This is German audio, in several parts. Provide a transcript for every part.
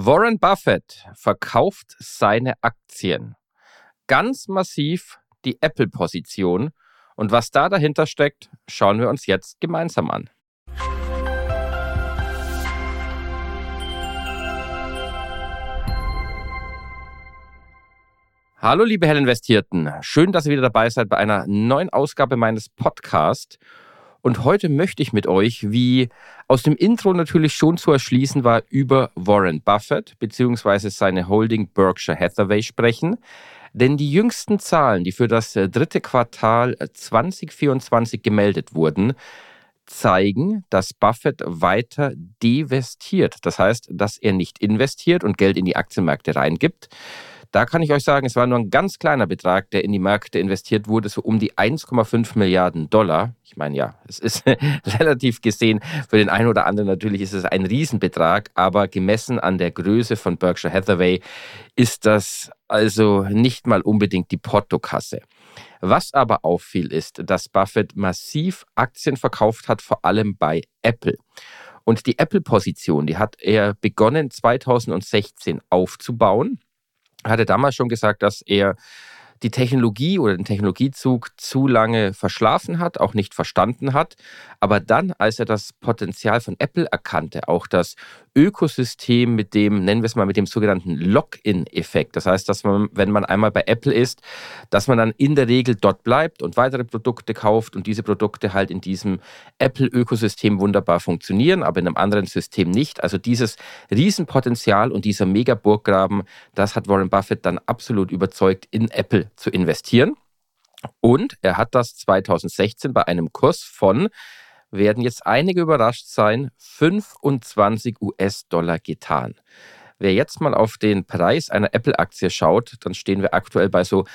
Warren Buffett verkauft seine Aktien. Ganz massiv die Apple-Position. Und was da dahinter steckt, schauen wir uns jetzt gemeinsam an. Hallo liebe Hellinvestierten, schön, dass ihr wieder dabei seid bei einer neuen Ausgabe meines Podcasts. Und heute möchte ich mit euch, wie aus dem Intro natürlich schon zu erschließen war, über Warren Buffett bzw. seine Holding Berkshire Hathaway sprechen. Denn die jüngsten Zahlen, die für das dritte Quartal 2024 gemeldet wurden, zeigen, dass Buffett weiter divestiert. Das heißt, dass er nicht investiert und Geld in die Aktienmärkte reingibt. Da kann ich euch sagen, es war nur ein ganz kleiner Betrag, der in die Märkte investiert wurde, so um die 1,5 Milliarden Dollar. Ich meine, ja, es ist relativ gesehen, für den einen oder anderen natürlich ist es ein Riesenbetrag, aber gemessen an der Größe von Berkshire Hathaway ist das also nicht mal unbedingt die Portokasse. Was aber auffiel, ist, dass Buffett massiv Aktien verkauft hat, vor allem bei Apple. Und die Apple-Position, die hat er begonnen 2016 aufzubauen. Er hatte damals schon gesagt, dass er die Technologie oder den Technologiezug zu lange verschlafen hat, auch nicht verstanden hat. Aber dann, als er das Potenzial von Apple erkannte, auch das Ökosystem mit dem, nennen wir es mal, mit dem sogenannten Lock-in-Effekt. Das heißt, dass man, wenn man einmal bei Apple ist, dass man dann in der Regel dort bleibt und weitere Produkte kauft und diese Produkte halt in diesem Apple-Ökosystem wunderbar funktionieren, aber in einem anderen System nicht. Also dieses Riesenpotenzial und dieser Mega-Burggraben, das hat Warren Buffett dann absolut überzeugt, in Apple zu investieren. Und er hat das 2016 bei einem Kurs von, werden jetzt einige überrascht sein, 25 US-Dollar getan. Wer jetzt mal auf den Preis einer Apple-Aktie schaut, dann stehen wir aktuell bei so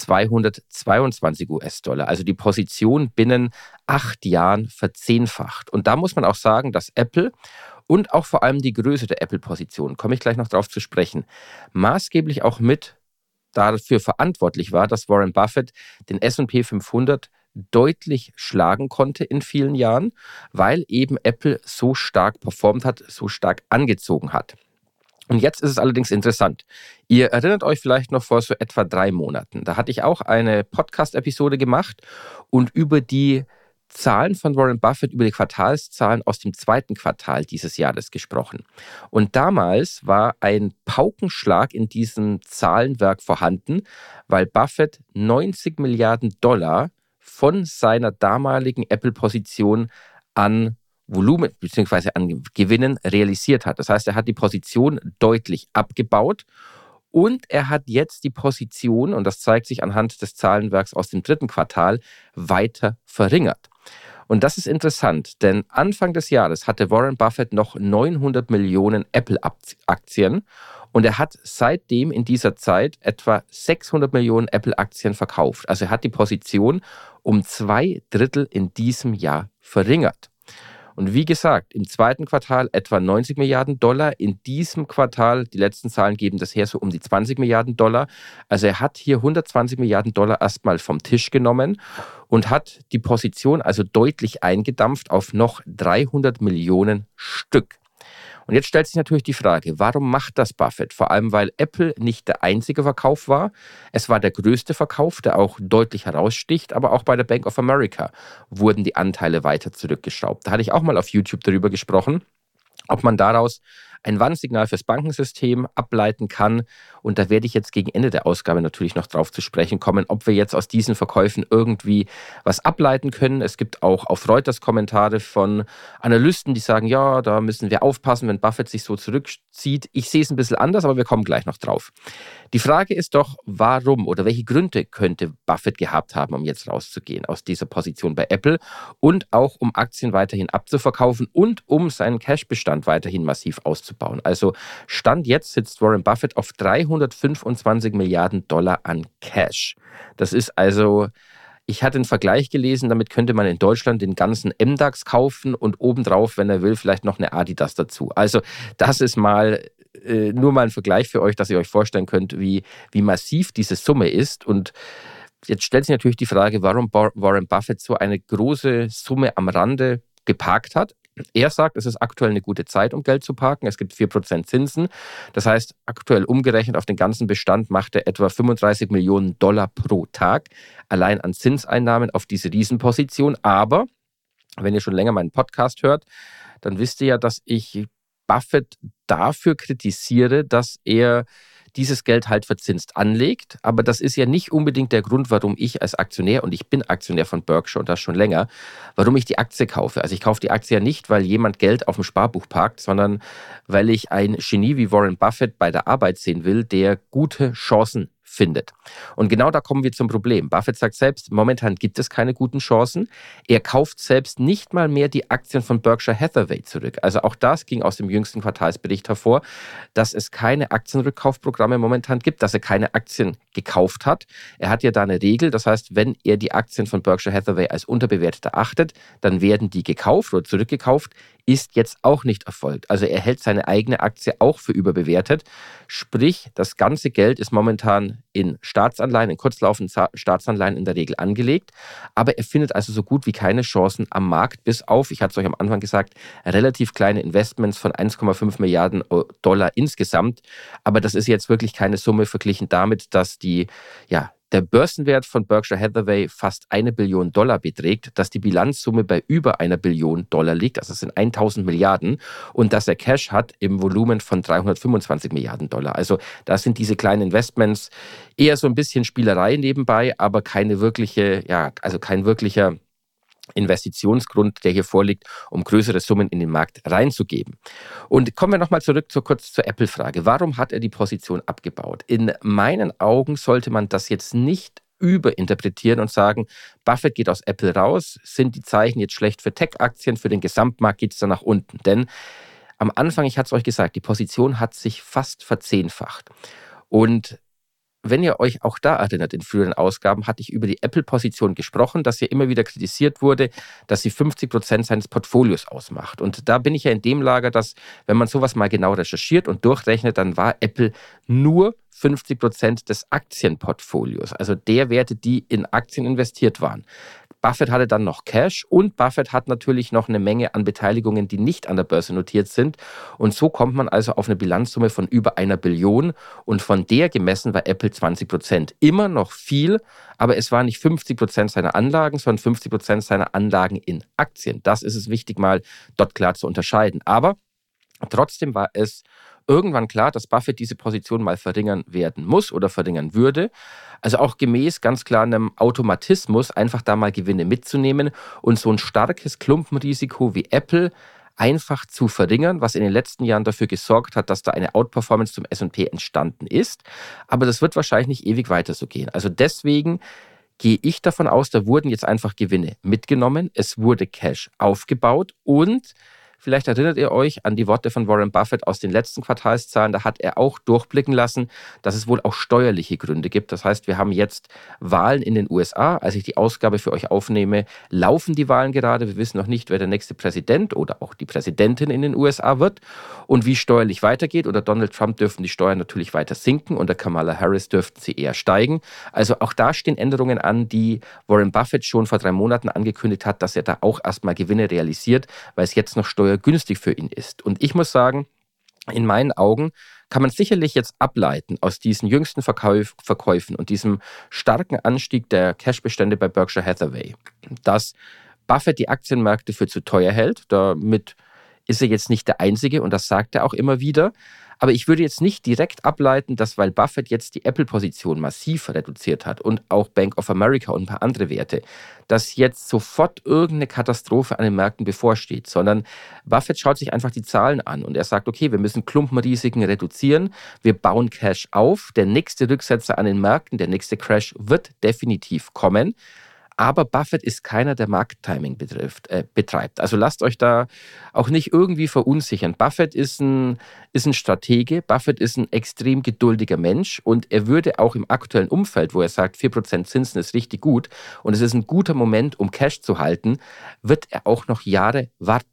222 US-Dollar. Also die Position binnen 8 Jahren verzehnfacht. Und da muss man auch sagen, dass Apple und auch vor allem die Größe der Apple-Position, komme ich gleich noch drauf zu sprechen, maßgeblich auch mit dafür verantwortlich war, dass Warren Buffett den S&P 500 deutlich schlagen konnte in vielen Jahren, weil eben Apple so stark performt hat, so stark angezogen hat. Und jetzt ist es allerdings interessant. Ihr erinnert euch vielleicht noch vor so etwa 3 Monaten. Da hatte ich auch eine Podcast-Episode gemacht und über die Zahlen von Warren Buffett, über die Quartalszahlen aus dem zweiten Quartal dieses Jahres gesprochen. Und damals war ein Paukenschlag in diesem Zahlenwerk vorhanden, weil Buffett 90 Milliarden Dollar von seiner damaligen Apple-Position an Volumen bzw. an Gewinnen realisiert hat. Das heißt, er hat die Position deutlich abgebaut und er hat jetzt die Position, und das zeigt sich anhand des Zahlenwerks aus dem dritten Quartal, weiter verringert. Und das ist interessant, denn Anfang des Jahres hatte Warren Buffett noch 900 Millionen Apple-Aktien und er hat seitdem in dieser Zeit etwa 600 Millionen Apple-Aktien verkauft. Also er hat die Position um 2/3 in diesem Jahr verringert. Und wie gesagt, im zweiten Quartal etwa 90 Milliarden Dollar. In diesem Quartal, die letzten Zahlen geben das her, so um die 20 Milliarden Dollar. Also er hat hier 120 Milliarden Dollar erstmal vom Tisch genommen und hat die Position also deutlich eingedampft auf noch 300 Millionen Stück. Und jetzt stellt sich natürlich die Frage, warum macht das Buffett? Vor allem, weil Apple nicht der einzige Verkauf war. Es war der größte Verkauf, der auch deutlich heraussticht, aber auch bei der Bank of America wurden die Anteile weiter zurückgeschraubt. Da hatte ich auch mal auf YouTube darüber gesprochen, ob man daraus ein Warnsignal fürs Bankensystem ableiten kann. Und da werde ich jetzt gegen Ende der Ausgabe natürlich noch drauf zu sprechen kommen, ob wir jetzt aus diesen Verkäufen irgendwie was ableiten können. Es gibt auch auf Reuters Kommentare von Analysten, die sagen, ja, da müssen wir aufpassen, wenn Buffett sich so zurückzieht. Ich sehe es ein bisschen anders, aber wir kommen gleich noch drauf. Die Frage ist doch, warum oder welche Gründe könnte Buffett gehabt haben, um jetzt rauszugehen aus dieser Position bei Apple und auch um Aktien weiterhin abzuverkaufen und um seinen Cashbestand weiterhin massiv auszubauen. Also Stand jetzt sitzt Warren Buffett auf 325 Milliarden Dollar an Cash. Das ist also, ich hatte einen Vergleich gelesen, damit könnte man in Deutschland den ganzen MDAX kaufen und obendrauf, wenn er will, vielleicht noch eine Adidas dazu. Also das ist mal nur mal ein Vergleich für euch, dass ihr euch vorstellen könnt, wie massiv diese Summe ist. Und jetzt stellt sich natürlich die Frage, warum Warren Buffett so eine große Summe am Rande geparkt hat. Er sagt, es ist aktuell eine gute Zeit, um Geld zu parken. Es gibt 4% Zinsen. Das heißt, aktuell umgerechnet auf den ganzen Bestand macht er etwa 35 Millionen Dollar pro Tag allein an Zinseinnahmen auf diese Riesenposition. Aber wenn ihr schon länger meinen Podcast hört, dann wisst ihr ja, dass ich Buffett dafür kritisiere, dass er dieses Geld halt verzinst anlegt. Aber das ist ja nicht unbedingt der Grund, warum ich als Aktionär, und ich bin Aktionär von Berkshire und das schon länger, warum ich die Aktie kaufe. Also ich kaufe die Aktie ja nicht, weil jemand Geld auf dem Sparbuch parkt, sondern weil ich ein Genie wie Warren Buffett bei der Arbeit sehen will, der gute Chancen findet. Und genau da kommen wir zum Problem. Buffett sagt selbst, momentan gibt es keine guten Chancen. Er kauft selbst nicht mal mehr die Aktien von Berkshire Hathaway zurück. Also auch das ging aus dem jüngsten Quartalsbericht hervor, dass es keine Aktienrückkaufprogramme momentan gibt, dass er keine Aktien gekauft hat. Er hat ja da eine Regel, das heißt, wenn er die Aktien von Berkshire Hathaway als unterbewertet erachtet, dann werden die gekauft oder zurückgekauft, ist jetzt auch nicht erfolgt. Also er hält seine eigene Aktie auch für überbewertet. Sprich, das ganze Geld ist momentan in Staatsanleihen, in kurzlaufenden Staatsanleihen in der Regel angelegt. Aber er findet also so gut wie keine Chancen am Markt, bis auf, ich hatte es euch am Anfang gesagt, relativ kleine Investments von 1,5 Milliarden Dollar insgesamt. Aber das ist jetzt wirklich keine Summe verglichen damit, dass der Börsenwert von Berkshire Hathaway fast 1 Billion Dollar beträgt, dass die Bilanzsumme bei über 1 Billion Dollar liegt, also es sind 1000 Milliarden, und dass er Cash hat im Volumen von 325 Milliarden Dollar. Also da sind diese kleinen Investments eher so ein bisschen Spielerei nebenbei, aber kein wirklicher Investitionsgrund, der hier vorliegt, um größere Summen in den Markt reinzugeben. Und kommen wir nochmal zurück kurz zur Apple-Frage. Warum hat er die Position abgebaut? In meinen Augen sollte man das jetzt nicht überinterpretieren und sagen, Buffett geht aus Apple raus, sind die Zeichen jetzt schlecht für Tech-Aktien, für den Gesamtmarkt geht es dann nach unten. Denn am Anfang, ich hatte es euch gesagt, die Position hat sich fast verzehnfacht. Und wenn ihr euch auch da erinnert, in früheren Ausgaben hatte ich über die Apple-Position gesprochen, dass ja immer wieder kritisiert wurde, dass sie 50% seines Portfolios ausmacht. Und da bin ich ja in dem Lager, dass, wenn man sowas mal genau recherchiert und durchrechnet, dann war Apple nur 50% des Aktienportfolios, also der Werte, die in Aktien investiert waren. Buffett hatte dann noch Cash und Buffett hat natürlich noch eine Menge an Beteiligungen, die nicht an der Börse notiert sind. Und so kommt man also auf eine Bilanzsumme von über 1 Billion und von der gemessen war Apple 20%. Immer noch viel, aber es war nicht 50% seiner Anlagen, sondern 50% seiner Anlagen in Aktien. Das ist es wichtig, mal dort klar zu unterscheiden. Aber trotzdem war es irgendwann klar, dass Buffett diese Position mal verringern werden muss oder verringern würde. Also auch gemäß ganz klar einem Automatismus, einfach da mal Gewinne mitzunehmen und so ein starkes Klumpenrisiko wie Apple einfach zu verringern, was in den letzten Jahren dafür gesorgt hat, dass da eine Outperformance zum S&P entstanden ist. Aber das wird wahrscheinlich nicht ewig weiter so gehen. Also deswegen gehe ich davon aus, da wurden jetzt einfach Gewinne mitgenommen, es wurde Cash aufgebaut und vielleicht erinnert ihr euch an die Worte von Warren Buffett aus den letzten Quartalszahlen. Da hat er auch durchblicken lassen, dass es wohl auch steuerliche Gründe gibt. Das heißt, wir haben jetzt Wahlen in den USA. Als ich die Ausgabe für euch aufnehme, laufen die Wahlen gerade. Wir wissen noch nicht, wer der nächste Präsident oder auch die Präsidentin in den USA wird und wie steuerlich weitergeht. Unter Donald Trump dürften die Steuern natürlich weiter sinken. Unter Kamala Harris dürften sie eher steigen. Also auch da stehen Änderungen an, die Warren Buffett schon vor 3 Monaten angekündigt hat, dass er da auch erstmal Gewinne realisiert, weil es jetzt noch günstig für ihn ist. Und ich muss sagen, in meinen Augen kann man sicherlich jetzt ableiten aus diesen jüngsten Verkäufen und diesem starken Anstieg der Cashbestände bei Berkshire Hathaway, dass Buffett die Aktienmärkte für zu teuer hält. Damit ist er jetzt nicht der Einzige und das sagt er auch immer wieder. Aber ich würde jetzt nicht direkt ableiten, dass weil Buffett jetzt die Apple-Position massiv reduziert hat und auch Bank of America und ein paar andere Werte, dass jetzt sofort irgendeine Katastrophe an den Märkten bevorsteht, sondern Buffett schaut sich einfach die Zahlen an und er sagt, okay, wir müssen Klumpenrisiken reduzieren, wir bauen Cash auf, der nächste Rücksetzer an den Märkten, der nächste Crash wird definitiv kommen. Aber Buffett ist keiner, der Markttiming betreibt. Also lasst euch da auch nicht irgendwie verunsichern. Buffett ist ein Stratege, Buffett ist ein extrem geduldiger Mensch und er würde auch im aktuellen Umfeld, wo er sagt, 4% Zinsen ist richtig gut und es ist ein guter Moment, um Cash zu halten, wird er auch noch Jahre warten.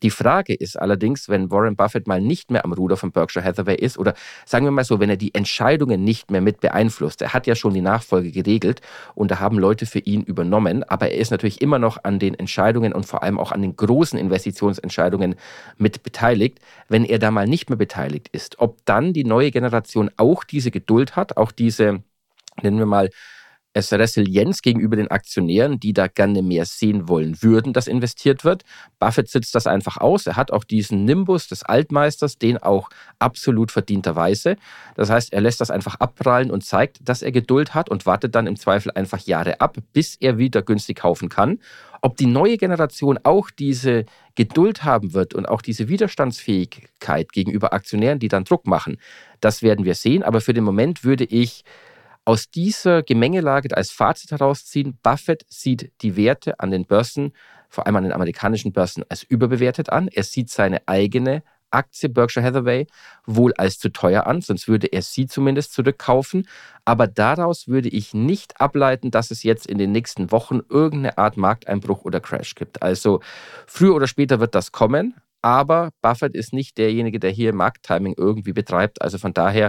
Die Frage ist allerdings, wenn Warren Buffett mal nicht mehr am Ruder von Berkshire Hathaway ist oder sagen wir mal so, wenn er die Entscheidungen nicht mehr mit beeinflusst. Er hat ja schon die Nachfolge geregelt und da haben Leute für ihn übernommen, aber er ist natürlich immer noch an den Entscheidungen und vor allem auch an den großen Investitionsentscheidungen mit beteiligt. Wenn er da mal nicht mehr beteiligt ist, ob dann die neue Generation auch diese Geduld hat, auch diese, nennen wir mal, es Resilienz gegenüber den Aktionären, die da gerne mehr sehen wollen würden, dass investiert wird. Buffett sitzt das einfach aus. Er hat auch diesen Nimbus des Altmeisters, den auch absolut verdienterweise. Das heißt, er lässt das einfach abprallen und zeigt, dass er Geduld hat und wartet dann im Zweifel einfach Jahre ab, bis er wieder günstig kaufen kann. Ob die neue Generation auch diese Geduld haben wird und auch diese Widerstandsfähigkeit gegenüber Aktionären, die dann Druck machen, das werden wir sehen. Aber für den Moment würde ich aus dieser Gemengelage als Fazit herausziehen, Buffett sieht die Werte an den Börsen, vor allem an den amerikanischen Börsen, als überbewertet an. Er sieht seine eigene Aktie Berkshire Hathaway wohl als zu teuer an, sonst würde er sie zumindest zurückkaufen. Aber daraus würde ich nicht ableiten, dass es jetzt in den nächsten Wochen irgendeine Art Markteinbruch oder Crash gibt. Also früher oder später wird das kommen, aber Buffett ist nicht derjenige, der hier Markttiming irgendwie betreibt. Also von daher,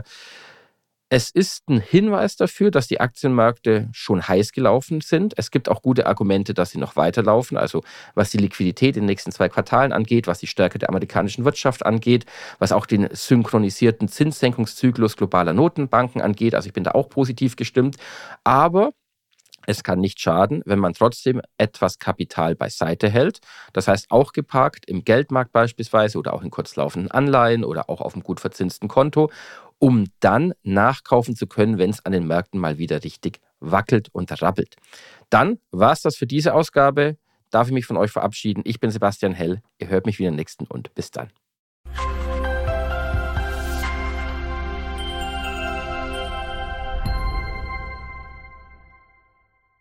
es ist ein Hinweis dafür, dass die Aktienmärkte schon heiß gelaufen sind. Es gibt auch gute Argumente, dass sie noch weiterlaufen. Also was die Liquidität in den nächsten 2 Quartalen angeht, was die Stärke der amerikanischen Wirtschaft angeht, was auch den synchronisierten Zinssenkungszyklus globaler Notenbanken angeht. Also ich bin da auch positiv gestimmt. Aber es kann nicht schaden, wenn man trotzdem etwas Kapital beiseite hält. Das heißt, auch geparkt im Geldmarkt beispielsweise oder auch in kurzlaufenden Anleihen oder auch auf einem gut verzinsten Konto, um dann nachkaufen zu können, wenn es an den Märkten mal wieder richtig wackelt und rappelt. Dann war es das für diese Ausgabe. Darf ich mich von euch verabschieden. Ich bin Sebastian Hell. Ihr hört mich wieder nächsten und bis dann.